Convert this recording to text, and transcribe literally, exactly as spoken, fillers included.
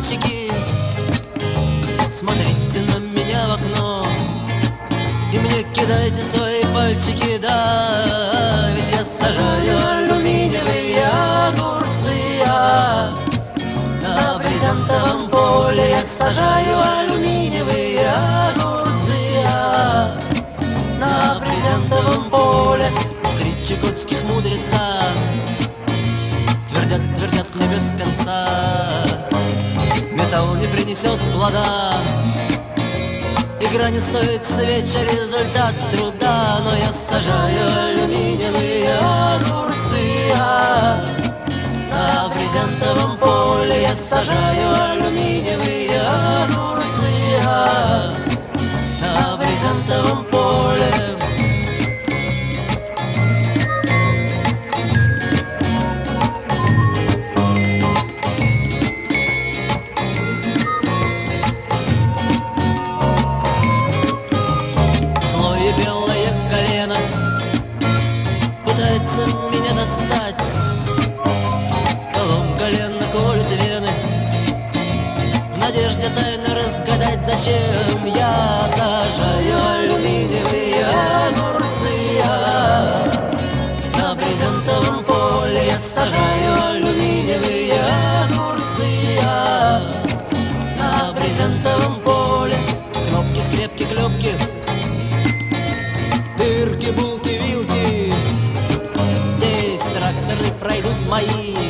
мальчики, смотрите на меня в окно и мне кидайте свои пальчики, да, ведь я сажаю алюминиевые огурцы, я на брезентовом поле я сажаю алюминиевые огурцы, я на брезентовом поле. Три чукотских мудреца твердят, твердят мне без конца: металл не принесет плода, игра не стоит свеч, а результат труда. Но я сажаю алюминиевые огурцы, я на брезентовом поле я сажаю алюминиевые огурцы, я на брезентовом поле. Пытается меня достать, колом колено колет вены, в надежде тайно разгадать, зачем я сажаю алюминиевые огурцы, я на брезентовом поле я сажаю алюминиевые огурцы, я на брезентовом поле. Кнопки, скрепки, клепки, дырки, булки, вилки, тракторы пройдут мои